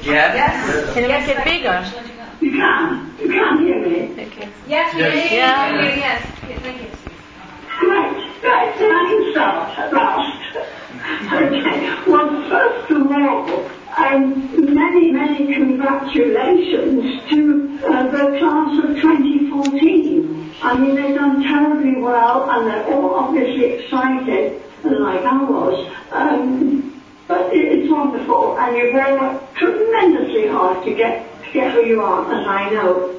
Yeah. Yes. Can you make it bigger? You can. You can hear me. Okay. Yes, we Yes. hear Yeah. you. Yes. Thank you. Right, then I can start at last. Okay, well, first of all, many congratulations to the class of 2014. I mean, they've done terribly well, and they're all obviously excited, like I was. But it's wonderful, and you've all worked tremendously hard to get where you are, as I know.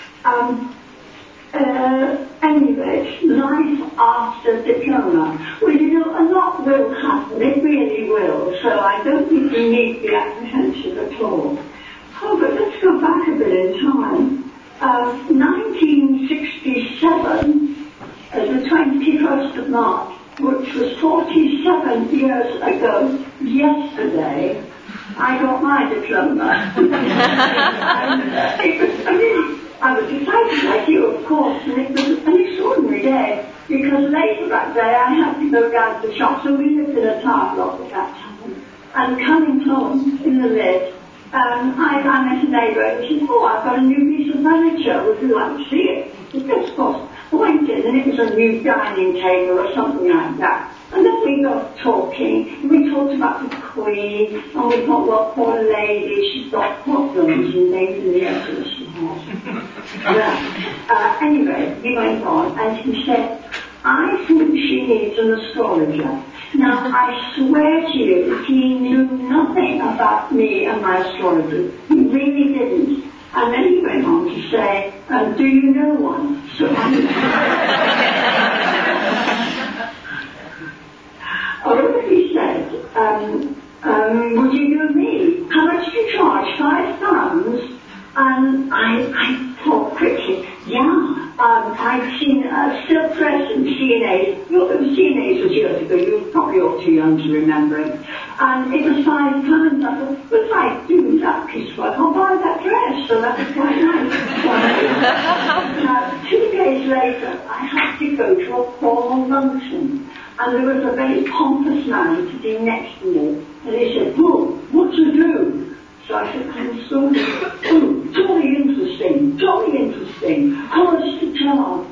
Anyway, life after diploma. Well, you know, a lot will happen. It really will. So I don't think you need to be apprehensive at all. Oh, but let's go back a bit in time. 1967, the 21st of March, which was 47 years ago yesterday, I got my diploma. I was excited like you, of course, and it was an extraordinary day, because later that day I had to go down to the shop, so we lived in a tower block at that time, and coming home in the lift, I met a neighbour, and she said, oh, I've got a new piece of furniture, would you like to see it? I said, yes, of course. I went in, and it was a new dining table or something like that. And then we got talking, and we talked about the Queen, and we thought, well, poor lady, she's got problems and things in the essence she has. Anyway, he went on, and he said, I think she needs an astrologer. Now, I swear to you, he knew nothing about me and my astrology. He really didn't. And then he went on to say, do you know one? So he said, would you do me? How much do you charge? £5? And I thought quickly, yeah, I'd seen Silk Dress and C&A. C&A was years ago, you probably all too young to remember it. And it was £5. I thought, well, if I do that piece of work, I'll buy that dress. So that was quite nice. Now, 2 days later, I had to go to a formal luncheon. And there was a very pompous man sitting next to me. And he said, oh, what to do? So I said, I'm sorry. Oh, jolly interesting. How much to charge?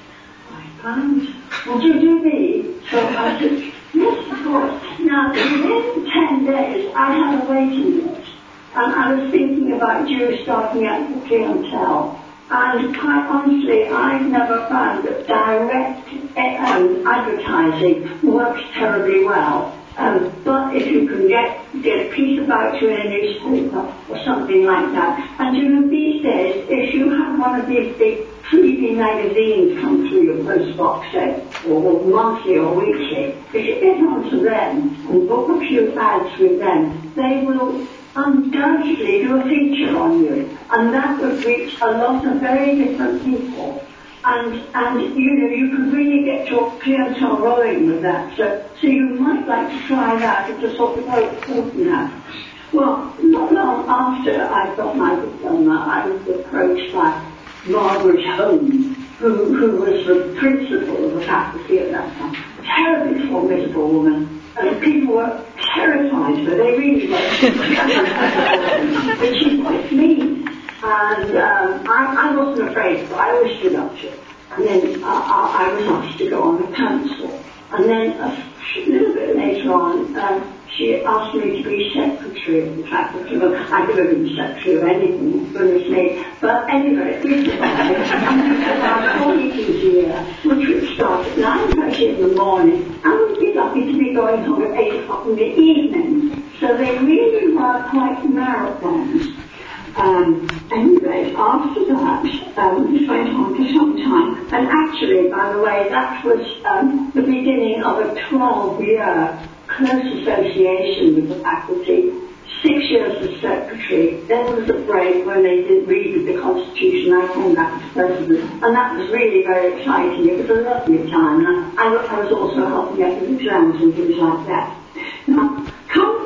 £5. Would you do me? So I said, yes, of course. Now, within 10 days, I had a waiting list. And I was thinking about you starting out the clientele. And quite honestly, I've never found that direct advertising works terribly well. But if you can get a piece about you in a newspaper or something like that, and you know, these days, if you have one of these big freebie magazines come through your post box, say, or monthly or weekly, if you get onto them and book a few ads with them, they will undoubtedly do a feature on you, and that would reach a lot of very different people. And you know, you could really get your clientele rolling with that. So you might like to try that. It's a sort of important now. Well, not long after I got my diploma, I was approached by Margaret Holmes, who was the principal of the faculty at that time. Terribly formidable woman. And people were terrified of her. They really were. But she's quite mean. And I wasn't afraid, but I always stood up to it. And then I was asked to go on the council. And then a little bit later on, she asked me to be secretary of the faculty. Well, I've never been secretary of anything, goodness me. But anyway, we survived. And we had our 4 meetings a year, which would start at 9:30 in the morning, and we'd be lucky to be going home at 8 o'clock in the evening. So they really were quite marathons. Anyway, after that, this went on for some time. And actually, by the way, that was the beginning of a 12-year close association with the faculty. 6 years as secretary. Then there was a break when they didn't read the Constitution. I came back as president. And that was really very exciting. It was a lovely time. I was also helping out with exams and things like that. Now, come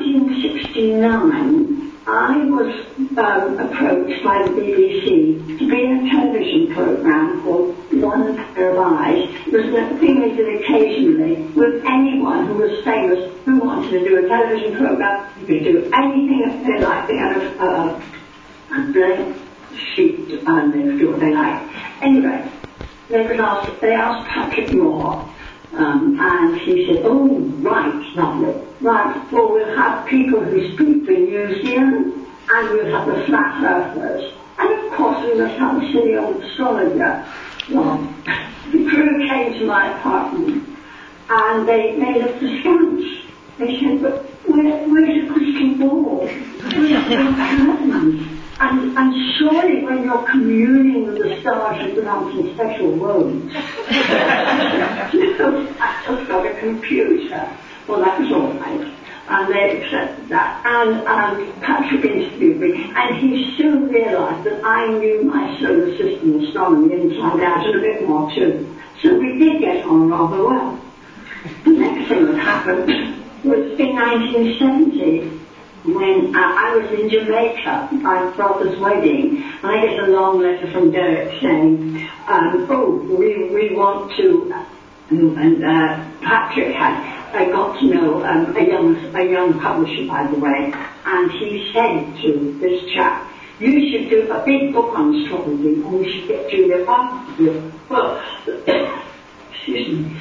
1969, I was approached by the BBC to be in a television programme called one pair of eyes. It was the thing we did occasionally with anyone who was famous who wanted to do a television program. You could do anything that they liked. They had a blank sheet and they could do what they liked. Anyway, they asked Patrick Moore, and he said, oh, right, lovely. Right, well, we'll have people who speak the New Zealand, and we'll have the flat earthers. And of course, we must have a silly old astrologer. Well, the crew came to my apartment, and they looked askance. They said, but where's the crystal ball? Where's the curtains? And surely when you're communing with the stars, you put on some special robes. I just got a computer. Well, that was all right. And they accepted that. And Patrick interviewed me, and he soon realised that I knew my solar system astronomy inside out and a bit more too. So we did get on rather well. The next thing that happened was in 1970, when I was in Jamaica, my brother's wedding, and I get a long letter from Derek saying, we want to, and Patrick I got to know a young publisher, by the way, and he said to this chap, you should do a big book on astrology, and we should get Julia Parker to do it. Well, excuse me,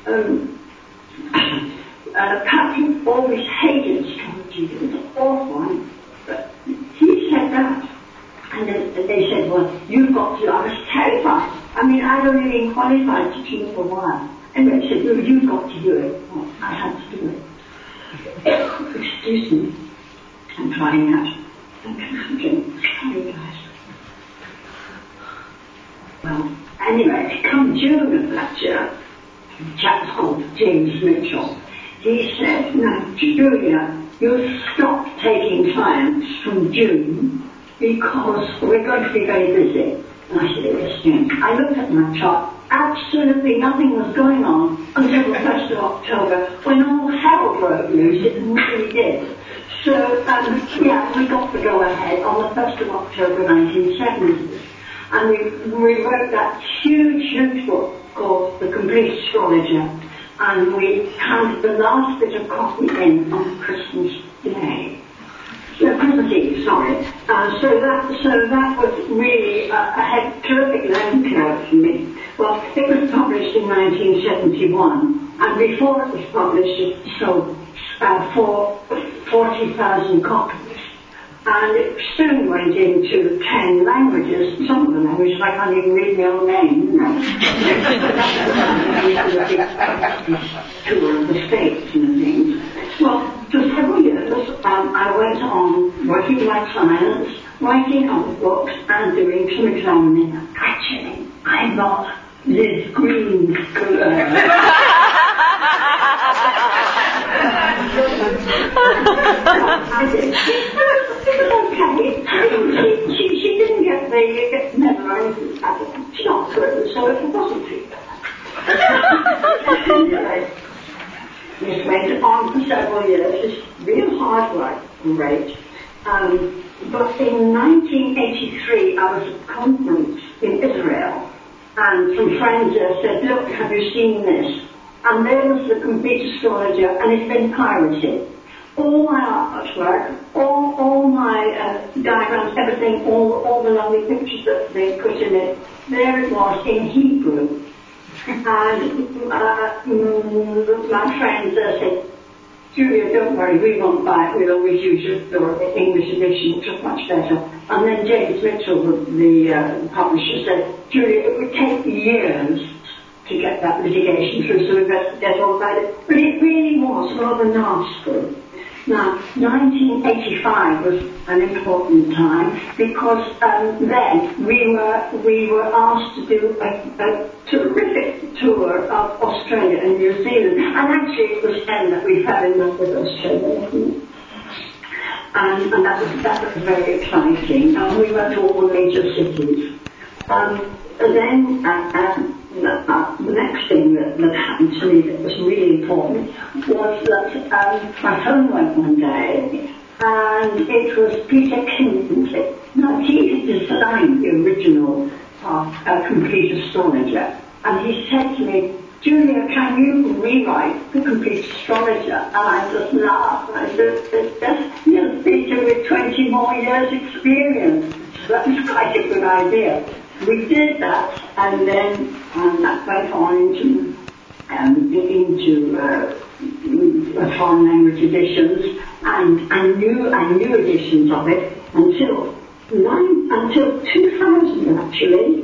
Patrick always hated astrology. It was awful, but he said that. And then they said, well, you've got to. I was terrified. I mean, I'd only been qualified to teach for a while. Anyway, they said, well, you've got to do it. Well, I had to do it. Excuse me. I'm trying out. Sorry, guys. Well, anyway, come June of that year, a chap called James Mitchell. He said, now, Julia, you'll stop taking clients from June because we're going to be very busy. And I said, yes, James. I looked at my chart. Absolutely nothing was going on until the 1st of October, when all hell broke loose. It really did. So, we got the go-ahead on the 1st of October 1970. And we wrote that huge book called The Complete Astrologer. And we handed the last bit of copy in on Christmas Day. Christmas Eve, sorry. So that was really a terrific learning curve for me. Well, it was published in 1971, and before it was published, it sold for 40,000 copies. And it soon went into 10 languages. Some of the languages I can't even read my own name, you know. Tour of the States and things. Well, for several years, I went on working with my clients, writing other books, and doing some examining. Actually, I got Liz Green's I did. It was okay. She didn't get memorized. She's not good, so it wasn't too bad. Anyway, this went on for several years. It's real hard work, great. But in 1983, I was at a conference in Israel, and some friends there said, look, have you seen this? And there was The Complete Astrologer, and it's been pirated. All my artwork, all my diagrams, everything, all the lovely pictures that they put in it, there it was in Hebrew. And my friends said, Julia, don't worry, we won't buy it, we'll always use your English edition, which was much better. And then James Mitchell, the publisher, said, Julia, it would take years to get that litigation through, so we better get all about it. But it really was rather nasty. Now, 1985 was an important time because then we were asked to do a terrific tour of Australia and New Zealand, and actually it was then that we fell in love with Australia, and that was very exciting. And we went to all the major cities. Then the next thing that happened to me that was really important was that my phone went one day, and it was Peter Kingsley. Now, he had designed the original a complete astrologer. And he said to me, Julia, can you rewrite The Complete Astrologer? And I just laughed. And I said, you'll Peter with 20 more years experience. So that was quite a good idea. We did that, and then that went on into foreign language editions and new editions of it until 2000 actually,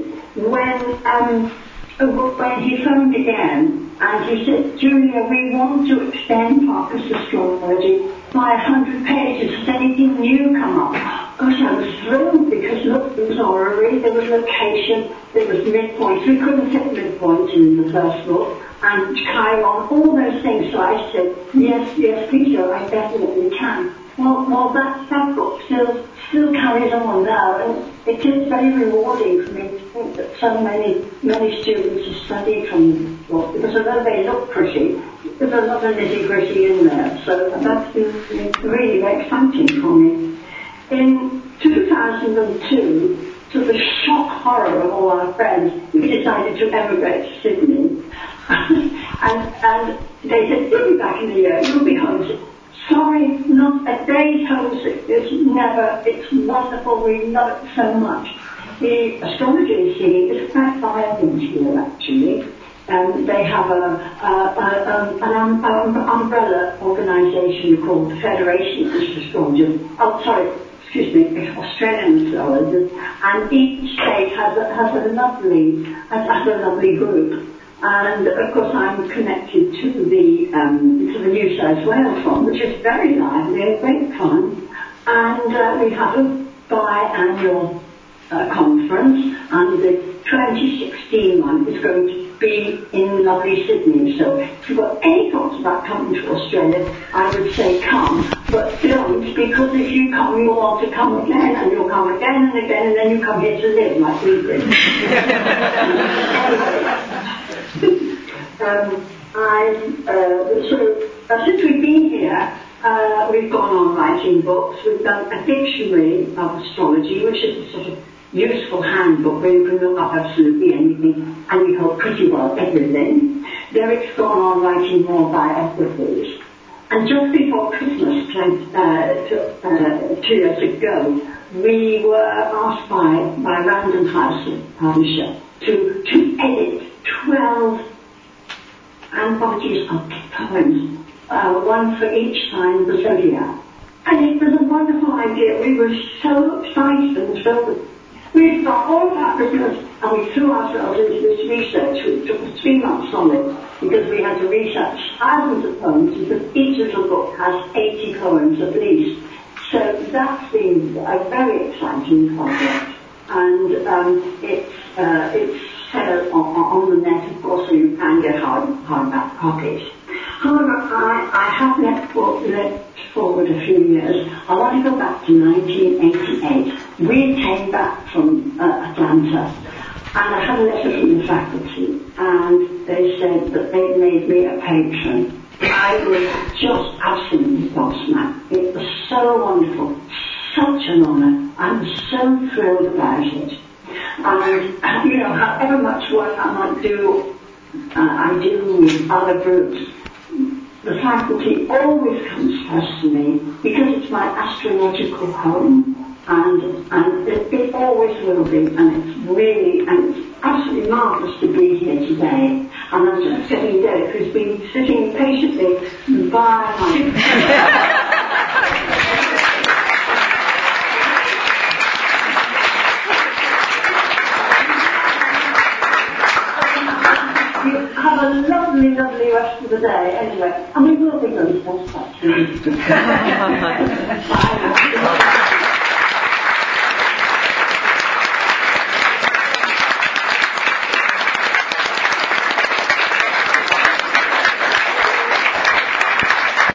when he phoned again and he said, Julia, we want to extend Parker's astrology by 100 pages. Has anything new come up? Gosh, I was thrilled because look, there was orrery, there was location, there was midpoints. We couldn't fit midpoints in the first book. And Chiron, all those things. So I said, yes, Peter, I definitely can. Well, that book still carries on now, and it is very rewarding for me to think that so many students have studied from the book, because although they look pretty, there's a lot of nitty-gritty in there. So that's been really very exciting for me. In 2002, to the shock horror of all our friends, we decided to emigrate to Sydney. and they said, you'll be back in a year, you'll be homesick. Sorry, not a day's homesick. It's wonderful, we love it so much. The astrology scene is quite vibrant here, actually. They have an umbrella organisation called the Federation of Astrologers. Australian astrologers, and each state has a lovely group. And of course, I'm connected to the New South Wales one, which is very lively and great fun. And we have a biannual conference, and the 2016 one is going to be in lovely Sydney. So if you've got any thoughts about coming to Australia, I would say come, but don't, because if you come, you'll want to come again, and you'll come again and again, and then you come here to live like we did. Since we've been here, we've gone on writing books. We've done a dictionary of astrology, which is a sort of useful handbook where you can look up absolutely anything, and we hope pretty well everything. Derek's gone on writing more biographies. And just before Christmas, 2 years ago, we were asked by Random House publisher to edit 12 anthologies of poems, one for each sign of the zodiac. And it was a wonderful idea. We were so excited and so we thought all of our Christmas, and we threw ourselves into this research, which took us 3 months on it, because we had to research thousands of poems, because each little book has 80 poems at least. So that's been a very exciting project, and it's set on the net, of course, so you can get hardback copies. However, I have let forward a few years. I want to go back to 1988. We came back from Atlanta, and I had a letter from the faculty, and they said that they made me a patron. I was just absolutely gobsmacked. It was so wonderful, such an honour. I was so thrilled about it. And, however much work I might do, I do with other groups, the faculty always comes first to me, because it's my astrological home, and it always will be, and it's absolutely marvellous to be here today. And I'm just getting Derek, who's been sitting patiently by my have a lovely rest of the day anyway, and we will be going to that. Bye.